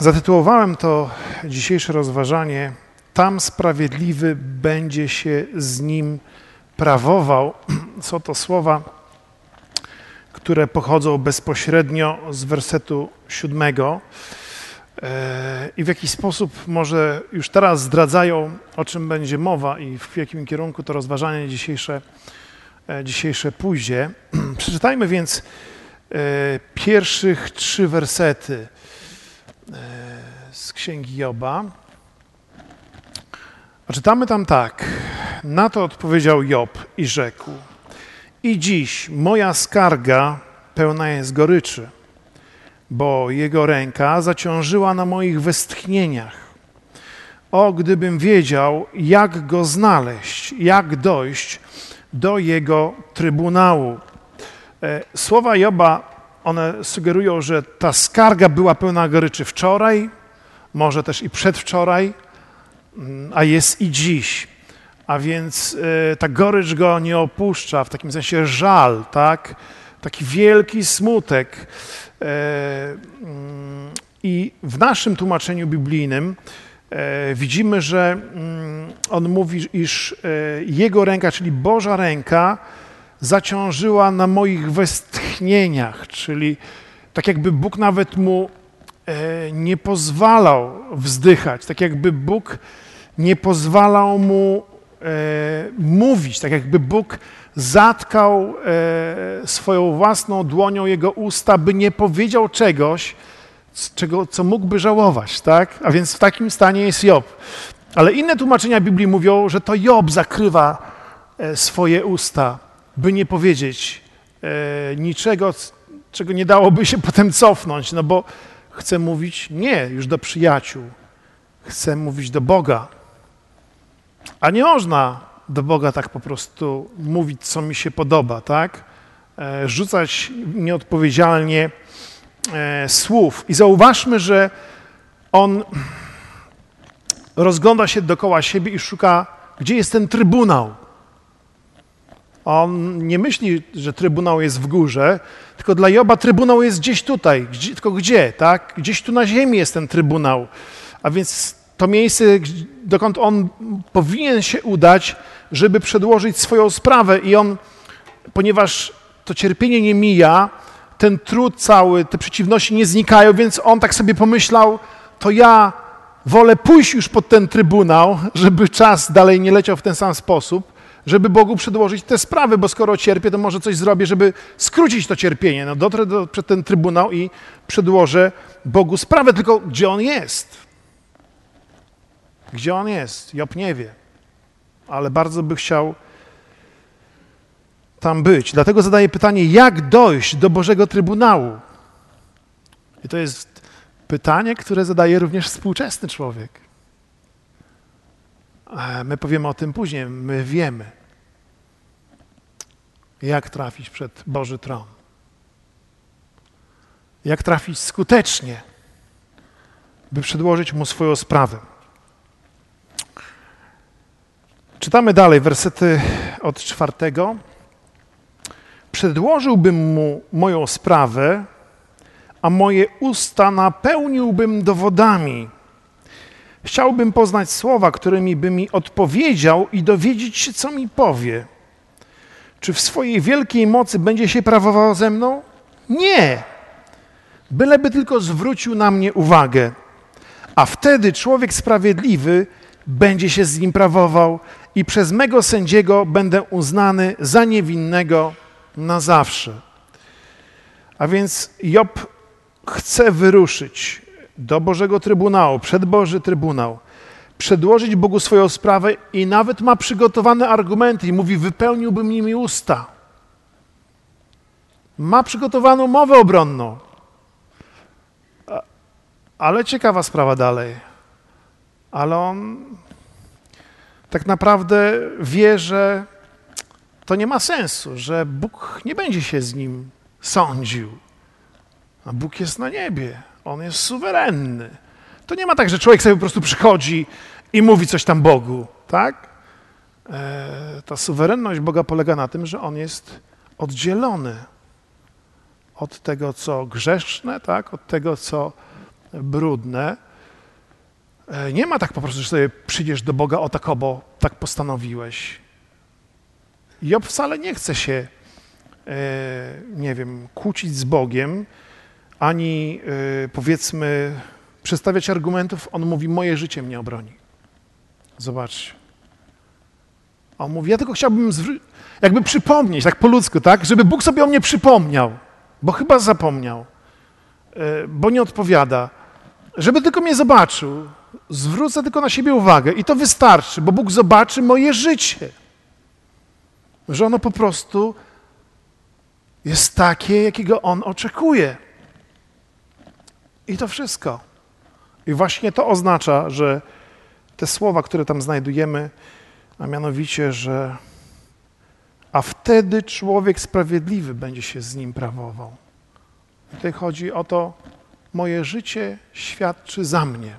Zatytułowałem to dzisiejsze rozważanie „Tam sprawiedliwy będzie się z nim prawował”. Są to słowa, które pochodzą bezpośrednio z wersetu 7 i w jakiś sposób może już teraz zdradzają, o czym będzie mowa i w jakim kierunku to rozważanie dzisiejsze pójdzie. Przeczytajmy więc pierwszych 3 wersety z Księgi Joba. A czytamy tam tak. Na to odpowiedział Job i rzekł: i dziś moja skarga pełna jest goryczy, bo jego ręka zaciążyła na moich westchnieniach. O, gdybym wiedział, jak go znaleźć, jak dojść do jego trybunału. Słowa Joba, one sugerują, że ta skarga była pełna goryczy wczoraj, może też i przedwczoraj, a jest i dziś. A więc ta gorycz go nie opuszcza, w takim sensie żal, tak? Taki wielki smutek. I w naszym tłumaczeniu biblijnym widzimy, że on mówi, iż jego ręka, czyli Boża ręka, zaciążyła na moich westchnieniach, czyli tak jakby Bóg nawet mu nie pozwalał wzdychać, tak jakby Bóg nie pozwalał mu mówić, tak jakby Bóg zatkał swoją własną dłonią jego usta, by nie powiedział czegoś, co mógłby żałować, tak? A więc w takim stanie jest Job. Ale inne tłumaczenia Biblii mówią, że to Job zakrywa swoje usta, by nie powiedzieć niczego, czego nie dałoby się potem cofnąć, no bo chce mówić nie już do przyjaciół, chce mówić do Boga. A nie można do Boga tak po prostu mówić, co mi się podoba, tak? Rzucać nieodpowiedzialnie słów. I zauważmy, że on rozgląda się dookoła siebie i szuka, gdzie jest ten trybunał. On nie myśli, że trybunał jest w górze, tylko dla Joba trybunał jest gdzieś tutaj. Tylko gdzie, tak? Gdzieś tu na ziemi jest ten trybunał. A więc to miejsce, dokąd on powinien się udać, żeby przedłożyć swoją sprawę. I on, ponieważ to cierpienie nie mija, ten trud cały, te przeciwności nie znikają, więc on tak sobie pomyślał, to ja wolę pójść już pod ten trybunał, żeby czas dalej nie leciał w ten sam sposób, żeby Bogu przedłożyć te sprawy, bo skoro cierpię, to może coś zrobię, żeby skrócić to cierpienie. No dotrę przed ten trybunał i przedłożę Bogu sprawę, tylko gdzie on jest? Gdzie on jest? Job nie wie, ale bardzo by chciał tam być. Dlatego zadaję pytanie, jak dojść do Bożego Trybunału? I to jest pytanie, które zadaje również współczesny człowiek. My powiemy o tym później. My wiemy, jak trafić przed Boży tron. Jak trafić skutecznie, by przedłożyć Mu swoją sprawę. Czytamy dalej, wersety od 4. Przedłożyłbym Mu moją sprawę, a moje usta napełniłbym dowodami. Chciałbym poznać słowa, którymi by mi odpowiedział i dowiedzieć się, co mi powie. Czy w swojej wielkiej mocy będzie się prawował ze mną? Nie! Byleby tylko zwrócił na mnie uwagę. A wtedy człowiek sprawiedliwy będzie się z nim prawował i przez mego sędziego będę uznany za niewinnego na zawsze. A więc Job chce wyruszyć do Bożego Trybunału, przed Boży Trybunał, przedłożyć Bogu swoją sprawę i nawet ma przygotowane argumenty i mówi, wypełniłbym nimi usta. Ma przygotowaną mowę obronną. Ale ciekawa sprawa dalej. Ale on tak naprawdę wie, że to nie ma sensu, że Bóg nie będzie się z nim sądził. A Bóg jest na niebie. On jest suwerenny. To nie ma tak, że człowiek sobie po prostu przychodzi i mówi coś tam Bogu, tak? Ta suwerenność Boga polega na tym, że On jest oddzielony od tego, co grzeszne, tak? Od tego, co brudne. Nie ma tak po prostu, że sobie przyjdziesz do Boga o tak, bo tak postanowiłeś. Job wcale nie chce się, nie wiem, kłócić z Bogiem, ani powiedzmy przedstawiać argumentów. On mówi, moje życie mnie obroni. Zobaczcie. On mówi, ja tylko chciałbym jakby przypomnieć, tak po ludzku, tak, żeby Bóg sobie o mnie przypomniał, bo chyba zapomniał, bo nie odpowiada, żeby tylko mnie zobaczył. Zwrócę tylko na siebie uwagę i to wystarczy, bo Bóg zobaczy moje życie. Że ono po prostu jest takie, jakiego On oczekuje. I to wszystko. I właśnie to oznacza, że te słowa, które tam znajdujemy, a mianowicie, że a wtedy człowiek sprawiedliwy będzie się z nim prawował. Tutaj chodzi o to, moje życie świadczy za mnie.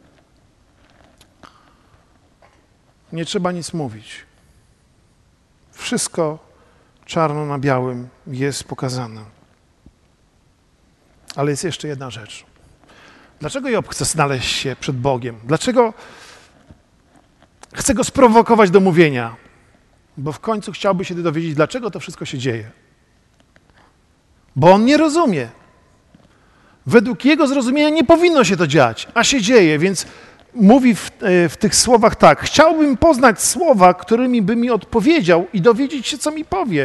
Nie trzeba nic mówić. Wszystko czarno na białym jest pokazane. Ale jest jeszcze jedna rzecz. Dlaczego Job chce znaleźć się przed Bogiem? Dlaczego chce go sprowokować do mówienia? Bo w końcu chciałby się dowiedzieć, dlaczego to wszystko się dzieje. Bo on nie rozumie. Według jego zrozumienia nie powinno się to dziać, a się dzieje, więc mówi w tych słowach tak. Chciałbym poznać słowa, którymi by mi odpowiedział i dowiedzieć się, co mi powie.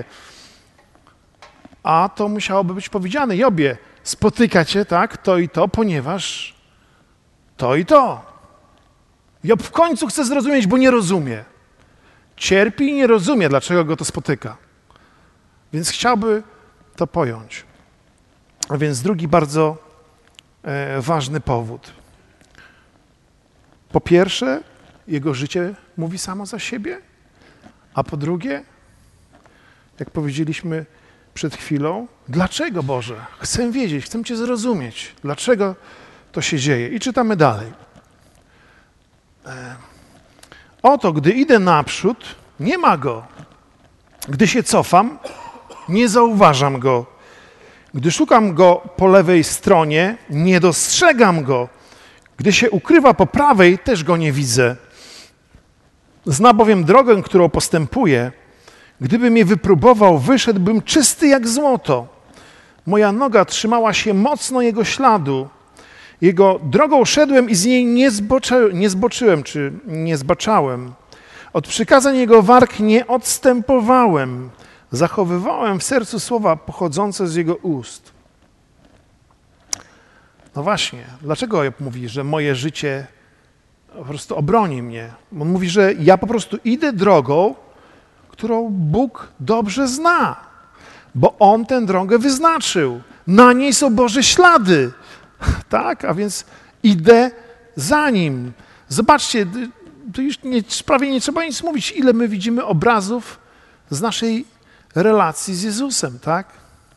A to musiałoby być powiedziane. Jobie, spotyka cię, tak, to i to, ponieważ to i to. Job w końcu chce zrozumieć, bo nie rozumie. Cierpi i nie rozumie, dlaczego go to spotyka. Więc chciałby to pojąć. A więc drugi bardzo ważny powód. Po pierwsze, jego życie mówi samo za siebie, a po drugie, jak powiedzieliśmy przed chwilą, dlaczego, Boże? Chcę wiedzieć, chcę Cię zrozumieć, dlaczego to się dzieje. I czytamy dalej. Oto, gdy idę naprzód, nie ma Go. Gdy się cofam, nie zauważam Go. Gdy szukam Go po lewej stronie, nie dostrzegam Go. Gdy się ukrywa po prawej, też Go nie widzę. Zna bowiem drogę, którą postępuję. Gdyby mnie wypróbował, wyszedłbym czysty jak złoto. Moja noga trzymała się mocno Jego śladu. Jego drogą szedłem i z niej nie zboczyłem, czy nie zbaczałem. Od przykazań Jego warg nie odstępowałem. Zachowywałem w sercu słowa pochodzące z Jego ust. No właśnie, dlaczego Job mówi, że moje życie po prostu obroni mnie? On mówi, że ja po prostu idę drogą, którą Bóg dobrze zna, bo On tę drogę wyznaczył. Na niej są Boże ślady, tak? A więc idę za Nim. Zobaczcie, tu już prawie nie trzeba nic mówić, ile my widzimy obrazów z naszej relacji z Jezusem, tak?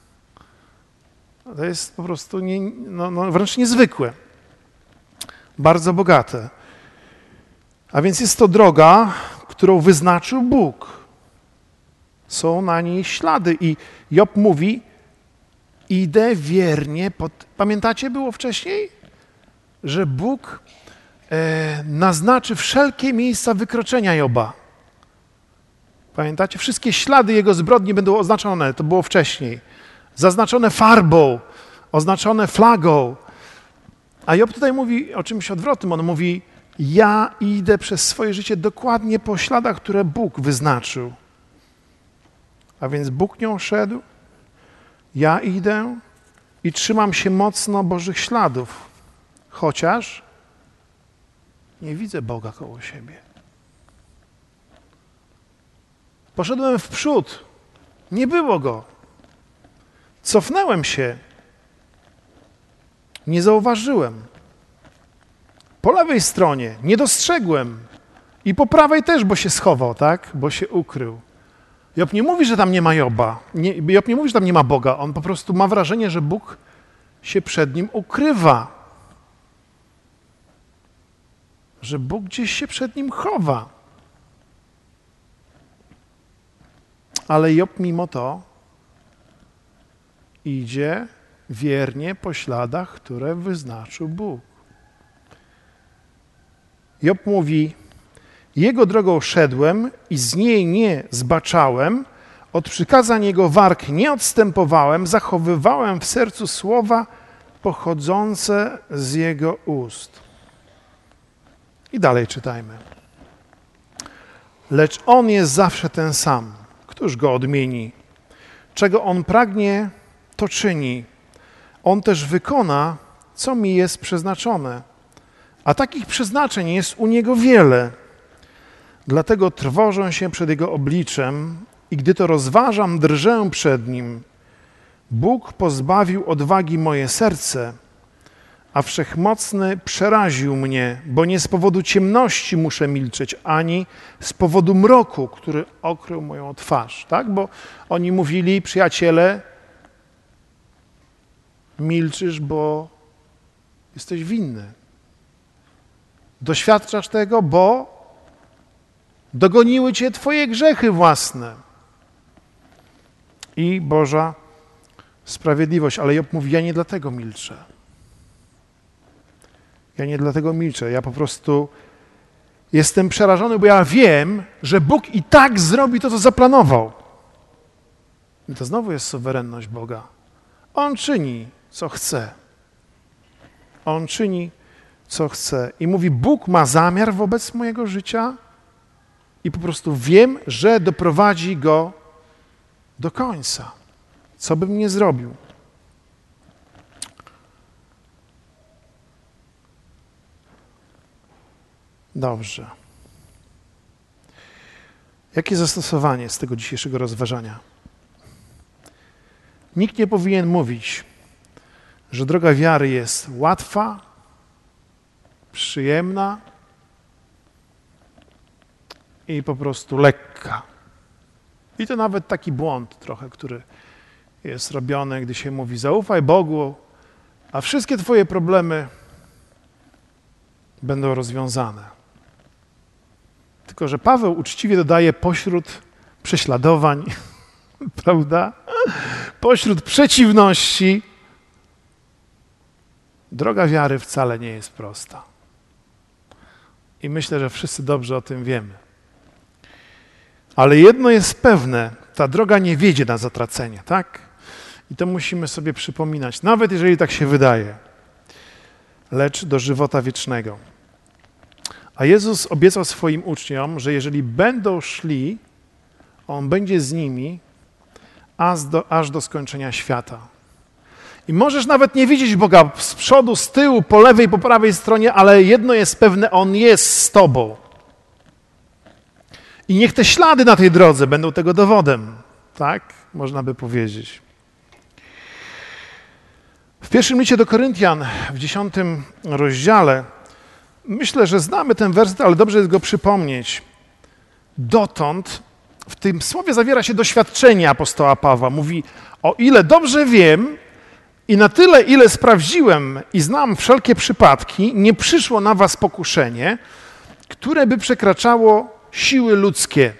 To jest po prostu wręcz niezwykłe, bardzo bogate. A więc jest to droga, którą wyznaczył Bóg. Są na niej ślady i Job mówi, idę wiernie Pamiętacie, było wcześniej? Że Bóg naznaczy wszelkie miejsca wykroczenia Joba. Pamiętacie? Wszystkie ślady jego zbrodni będą oznaczone, to było wcześniej. Zaznaczone farbą, oznaczone flagą. A Job tutaj mówi o czymś odwrotnym. On mówi, ja idę przez swoje życie dokładnie po śladach, które Bóg wyznaczył. A więc Bóg nią szedł, ja idę i trzymam się mocno Bożych śladów, chociaż nie widzę Boga koło siebie. Poszedłem w przód, nie było Go. Cofnąłem się, nie zauważyłem. Po lewej stronie nie dostrzegłem i po prawej też, bo się schował, tak? Bo się ukrył. Job nie mówi, że tam nie ma Joba. Job nie mówi, że tam nie ma Boga. On po prostu ma wrażenie, że Bóg się przed nim ukrywa. Że Bóg gdzieś się przed nim chowa. Ale Job mimo to idzie wiernie po śladach, które wyznaczył Bóg. Job mówi, jego drogą szedłem i z niej nie zbaczałem, od przykazań jego warg nie odstępowałem, zachowywałem w sercu słowa pochodzące z jego ust. I dalej czytajmy. Lecz on jest zawsze ten sam. Któż go odmieni? Czego on pragnie, to czyni. On też wykona, co mi jest przeznaczone. A takich przeznaczeń jest u niego wiele. Dlatego trwożę się przed jego obliczem i gdy to rozważam, drżę przed nim. Bóg pozbawił odwagi moje serce, a Wszechmocny przeraził mnie, bo nie z powodu ciemności muszę milczeć, ani z powodu mroku, który okrył moją twarz. Tak? Bo oni mówili, przyjaciele, milczysz, bo jesteś winny. Doświadczasz tego, bo dogoniły cię twoje grzechy własne. I Boża sprawiedliwość. Ale Job mówi, ja nie dlatego milczę. Ja nie dlatego milczę. Ja po prostu jestem przerażony, bo ja wiem, że Bóg i tak zrobi to, co zaplanował. I to znowu jest suwerenność Boga. On czyni, co chce. On czyni, co chce. I mówi, Bóg ma zamiar wobec mojego życia i po prostu wiem, że doprowadzi go do końca. Co bym nie zrobił. Dobrze. Jakie zastosowanie z tego dzisiejszego rozważania? Nikt nie powinien mówić, że droga wiary jest łatwa, przyjemna i po prostu lekka. I to nawet taki błąd trochę, który jest robiony, gdy się mówi zaufaj Bogu, a wszystkie twoje problemy będą rozwiązane. Tylko że Paweł uczciwie dodaje pośród prześladowań, prawda? Pośród przeciwności droga wiary wcale nie jest prosta. I myślę, że wszyscy dobrze o tym wiemy. Ale jedno jest pewne, ta droga nie wiedzie na zatracenie, tak? I to musimy sobie przypominać, nawet jeżeli tak się wydaje, lecz do żywota wiecznego. A Jezus obiecał swoim uczniom, że jeżeli będą szli, On będzie z nimi aż do skończenia świata. I możesz nawet nie widzieć Boga z przodu, z tyłu, po lewej, po prawej stronie, ale jedno jest pewne, On jest z tobą. I niech te ślady na tej drodze będą tego dowodem. Tak? Można by powiedzieć. W pierwszym liście do Koryntian, w 10 rozdziale, myślę, że znamy ten werset, ale dobrze jest go przypomnieć. Dotąd w tym słowie zawiera się doświadczenie apostoła Pawła. Mówi, o ile dobrze wiem i na tyle, ile sprawdziłem i znam wszelkie przypadki, nie przyszło na was pokuszenie, które by przekraczało siły ludzkie.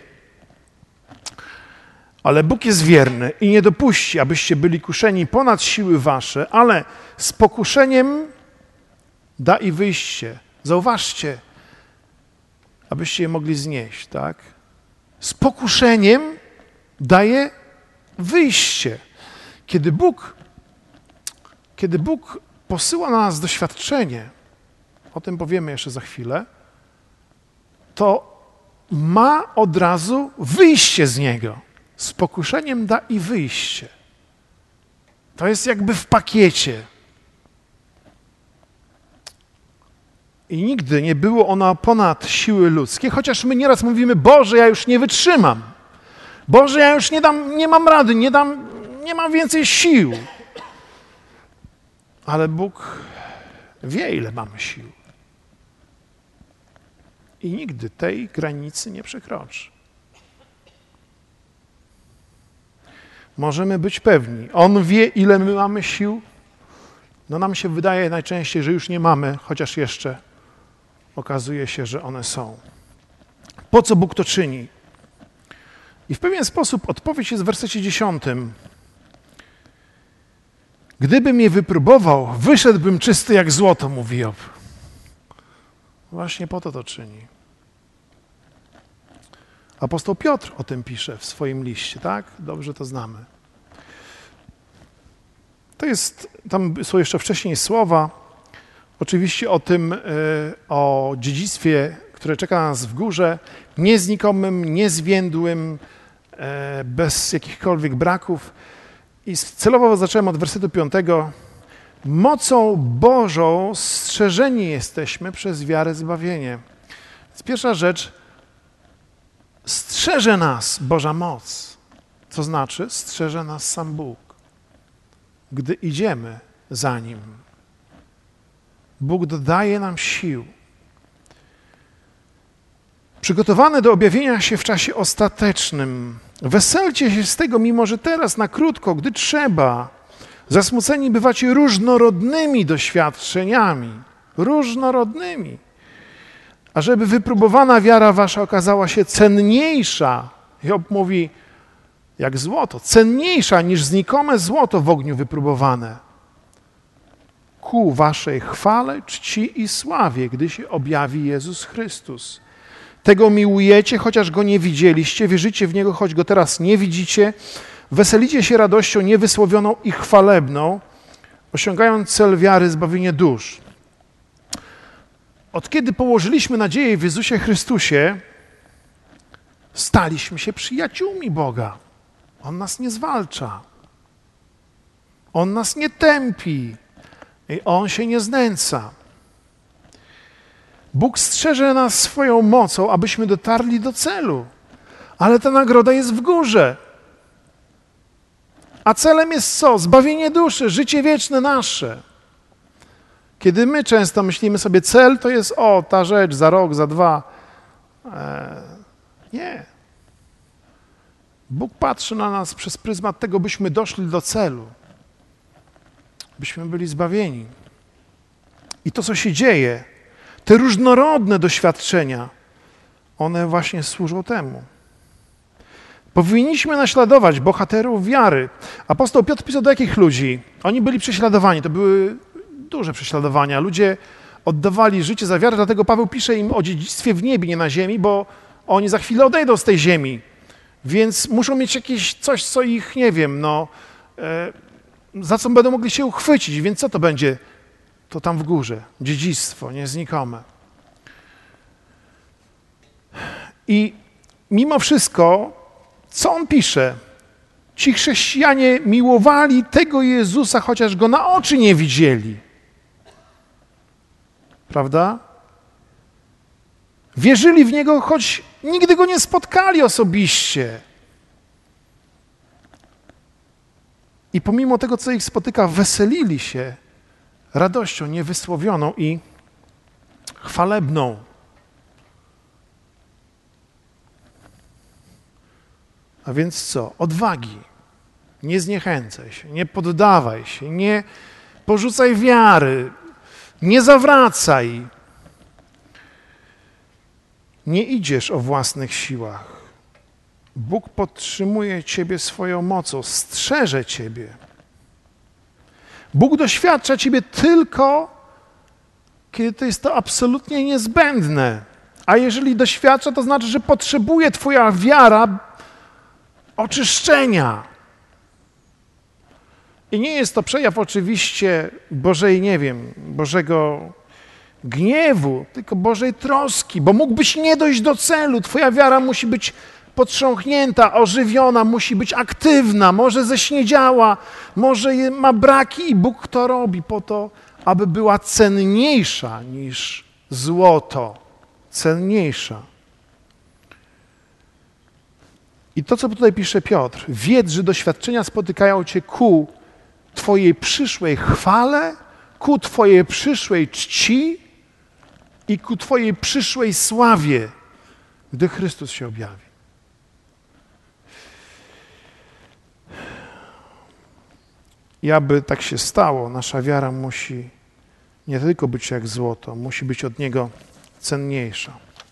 Ale Bóg jest wierny i nie dopuści, abyście byli kuszeni ponad siły wasze, ale z pokuszeniem da i wyjście. Zauważcie, abyście je mogli znieść, tak? Z pokuszeniem daje wyjście. Kiedy Bóg posyła na nas doświadczenie, o tym powiemy jeszcze za chwilę, to ma od razu wyjście z niego. Z pokuszeniem da i wyjście. To jest jakby w pakiecie. I nigdy nie było ono ponad siły ludzkie, chociaż my nieraz mówimy, Boże, ja już nie wytrzymam. Boże, ja już nie mam rady, nie mam więcej sił. Ale Bóg wie, ile mamy sił. I nigdy tej granicy nie przekroczy. Możemy być pewni. On wie, ile my mamy sił. No nam się wydaje najczęściej, że już nie mamy, chociaż jeszcze okazuje się, że one są. Po co Bóg to czyni? I w pewien sposób odpowiedź jest w wersecie 10. Gdybym je wypróbował, wyszedłbym czysty jak złoto, mówi Job. Właśnie po to czyni. Apostoł Piotr o tym pisze w swoim liście, tak? Dobrze to znamy. Tam są jeszcze wcześniej słowa, oczywiście o tym, o dziedzictwie, które czeka nas w górze, nieznikomym, niezwiędłym, bez jakichkolwiek braków. I celowo zacząłem od wersetu 5. Mocą Bożą strzeżeni jesteśmy przez wiarę zbawienie. Więc pierwsza rzecz, strzeże nas Boża moc. Co znaczy? Strzeże nas sam Bóg. Gdy idziemy za Nim. Bóg dodaje nam sił. Przygotowane do objawienia się w czasie ostatecznym. Weselcie się z tego, mimo że teraz na krótko, gdy trzeba. Zasmuceni bywacie różnorodnymi doświadczeniami. Różnorodnymi. Ażeby wypróbowana wiara wasza okazała się cenniejsza. Job mówi, jak złoto, cenniejsza niż znikome złoto w ogniu wypróbowane. Ku waszej chwale, czci i sławie, gdy się objawi Jezus Chrystus. Tego miłujecie, chociaż Go nie widzieliście, wierzycie w Niego, choć Go teraz nie widzicie, weselicie się radością niewysłowioną i chwalebną, osiągając cel wiary, zbawienie dusz. Od kiedy położyliśmy nadzieję w Jezusie Chrystusie, staliśmy się przyjaciółmi Boga. On nas nie zwalcza. On nas nie tępi. I On się nie znęca. Bóg strzeże nas swoją mocą, abyśmy dotarli do celu. Ale ta nagroda jest w górze. A celem jest co? Zbawienie duszy, życie wieczne nasze. Kiedy my często myślimy sobie, cel to jest ta rzecz za rok, za 2. Nie. Bóg patrzy na nas przez pryzmat tego, byśmy doszli do celu. Byśmy byli zbawieni. I to, co się dzieje, te różnorodne doświadczenia, one właśnie służą temu. Powinniśmy naśladować bohaterów wiary. Apostoł Piotr pisał do jakich ludzi? Oni byli prześladowani, to były duże prześladowania. Ludzie oddawali życie za wiarę, dlatego Paweł pisze im o dziedzictwie w niebie, nie na ziemi, bo oni za chwilę odejdą z tej ziemi. Więc muszą mieć jakieś coś, co ich, nie wiem, za co będą mogli się uchwycić. Więc co to będzie? To tam w górze. Dziedzictwo, nieznikome. I mimo wszystko, co on pisze? Ci chrześcijanie miłowali tego Jezusa, chociaż Go na oczy nie widzieli. Prawda? Wierzyli w Niego, choć nigdy Go nie spotkali osobiście. I pomimo tego, co ich spotyka, weselili się radością niewysłowioną i chwalebną. A więc co? Odwagi. Nie zniechęcaj się, nie poddawaj się, nie porzucaj wiary, nie zawracaj. Nie idziesz o własnych siłach. Bóg podtrzymuje ciebie swoją mocą, strzeże ciebie. Bóg doświadcza ciebie tylko, kiedy to jest to absolutnie niezbędne. A jeżeli doświadcza, to znaczy, że potrzebuje twoja wiara oczyszczenia. I nie jest to przejaw oczywiście Bożej, Bożego gniewu, tylko Bożej troski, bo mógłbyś nie dojść do celu. Twoja wiara musi być potrząchnięta, ożywiona, musi być aktywna, może ześniedziała, może ma braki i Bóg to robi po to, aby była cenniejsza niż złoto. Cenniejsza. I to, co tutaj pisze Piotr, wiedz, że doświadczenia spotykają cię ku twojej przyszłej chwale, ku twojej przyszłej czci i ku twojej przyszłej sławie, gdy Chrystus się objawi. I aby tak się stało, nasza wiara musi nie tylko być jak złoto, musi być od Niego cenniejsza.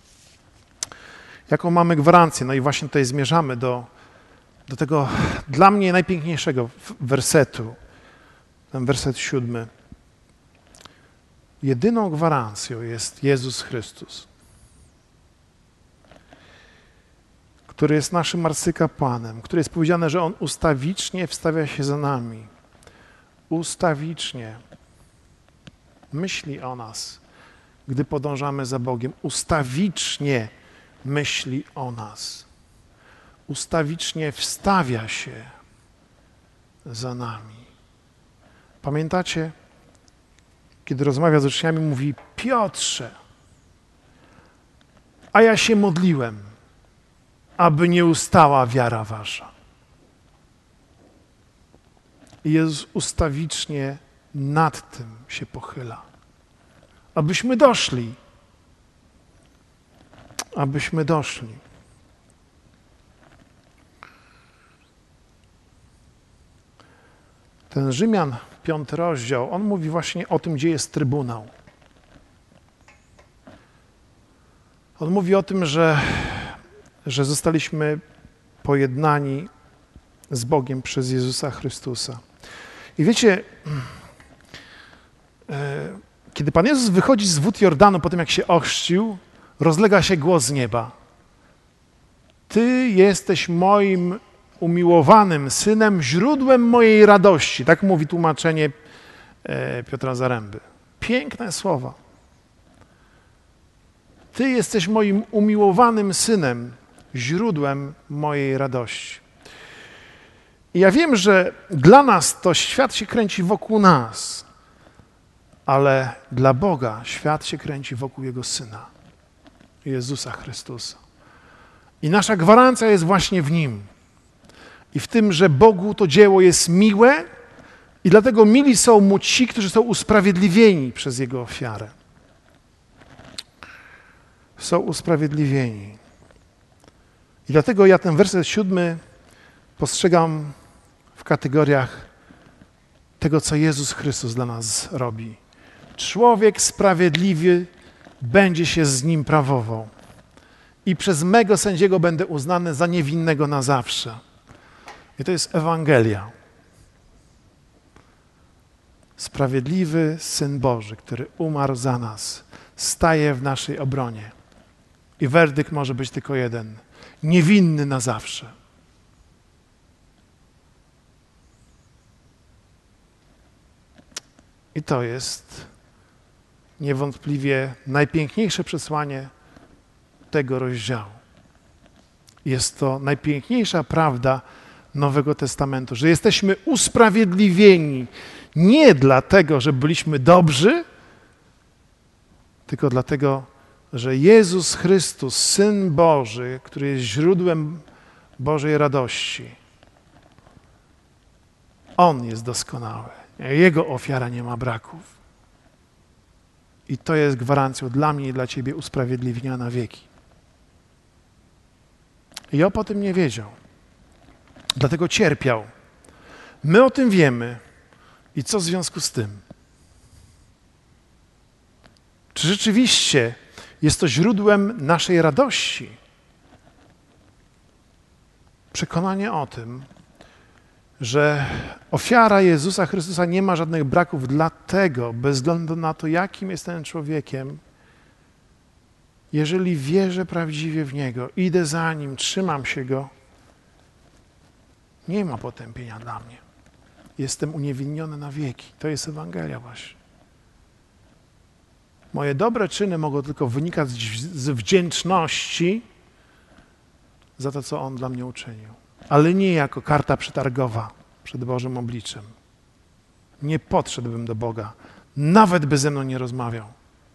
Jaką mamy gwarancję? No i właśnie tutaj zmierzamy do tego dla mnie najpiękniejszego wersetu, ten werset 7. jedyną gwarancją jest Jezus Chrystus, który jest naszym arcykapłanem, który jest powiedziane, że On ustawicznie wstawia się za nami. Ustawicznie myśli o nas, gdy podążamy za Bogiem. Ustawicznie myśli o nas. Ustawicznie wstawia się za nami. Pamiętacie, kiedy rozmawia z uczniami, mówi: Piotrze, a ja się modliłem, aby nie ustała wiara wasza. I Jezus ustawicznie nad tym się pochyla, abyśmy doszli. Abyśmy doszli. Ten Rzymian, 5 rozdział, on mówi właśnie o tym, gdzie jest Trybunał. On mówi o tym, że zostaliśmy pojednani z Bogiem przez Jezusa Chrystusa. I wiecie, kiedy Pan Jezus wychodzi z wód Jordanu po tym, jak się ochrzcił, rozlega się głos z nieba. Ty jesteś moim umiłowanym Synem, źródłem mojej radości. Tak mówi tłumaczenie Piotra Zaręby. Piękne słowa. Ty jesteś moim umiłowanym Synem, źródłem mojej radości. I ja wiem, że dla nas to świat się kręci wokół nas, ale dla Boga świat się kręci wokół Jego Syna, Jezusa Chrystusa. I nasza gwarancja jest właśnie w Nim. I w tym, że Bogu to dzieło jest miłe i dlatego mili są Mu ci, którzy są usprawiedliwieni przez Jego ofiarę. Są usprawiedliwieni. I dlatego ja ten werset 7 postrzegam w kategoriach tego, co Jezus Chrystus dla nas robi. Człowiek sprawiedliwy będzie się z Nim prawował i przez mego sędziego będę uznany za niewinnego na zawsze. I to jest Ewangelia. Sprawiedliwy Syn Boży, który umarł za nas, staje w naszej obronie. I werdykt może być tylko jeden. Niewinny na zawsze. I to jest niewątpliwie najpiękniejsze przesłanie tego rozdziału. Jest to najpiękniejsza prawda Nowego Testamentu, że jesteśmy usprawiedliwieni nie dlatego, że byliśmy dobrzy, tylko dlatego, że Jezus Chrystus, Syn Boży, który jest źródłem Bożej radości, On jest doskonały. Jego ofiara nie ma braków. I to jest gwarancją dla mnie i dla ciebie usprawiedliwienia na wieki. Job o tym nie wiedział. Dlatego cierpiał. My o tym wiemy. I co w związku z tym? Czy rzeczywiście jest to źródłem naszej radości? Przekonanie o tym, że ofiara Jezusa Chrystusa nie ma żadnych braków, dlatego, bez względu na to, jakim jest ten człowiekiem, jeżeli wierzę prawdziwie w Niego, idę za Nim, trzymam się Go, nie ma potępienia dla mnie. Jestem uniewinniony na wieki. To jest Ewangelia właśnie. Moje dobre czyny mogą tylko wynikać z wdzięczności za to, co On dla mnie uczynił. Ale nie jako karta przetargowa przed Bożym obliczem. Nie podszedłbym do Boga, nawet by ze mną nie rozmawiał.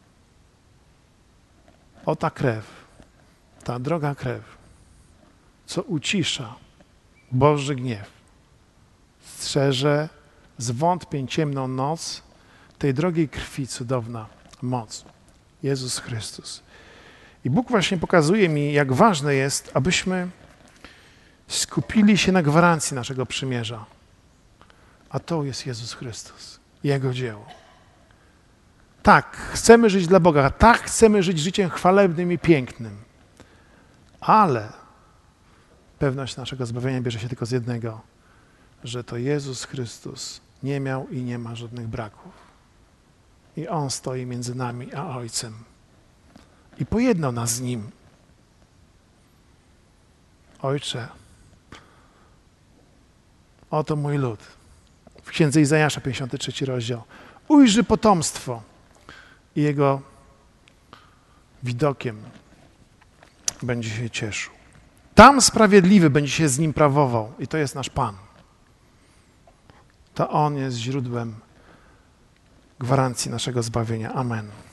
O ta krew, ta droga krew, co ucisza Boży gniew, strzeże zwątpień ciemną noc, tej drogiej krwi cudowna moc. Jezus Chrystus. I Bóg właśnie pokazuje mi, jak ważne jest, abyśmy skupili się na gwarancji naszego przymierza. A to jest Jezus Chrystus, Jego dzieło. Tak, chcemy żyć dla Boga, tak chcemy żyć życiem chwalebnym i pięknym. Ale pewność naszego zbawienia bierze się tylko z jednego, że to Jezus Chrystus nie miał i nie ma żadnych braków. i On stoi między nami a Ojcem. I pojednał nas z Nim. Ojcze, oto mój lud. W Księdze Izajasza, 53 rozdział. Ujrzy potomstwo i jego widokiem będzie się cieszył. Tam sprawiedliwy będzie się z nim prawował i to jest nasz Pan. To On jest źródłem gwarancji naszego zbawienia. Amen.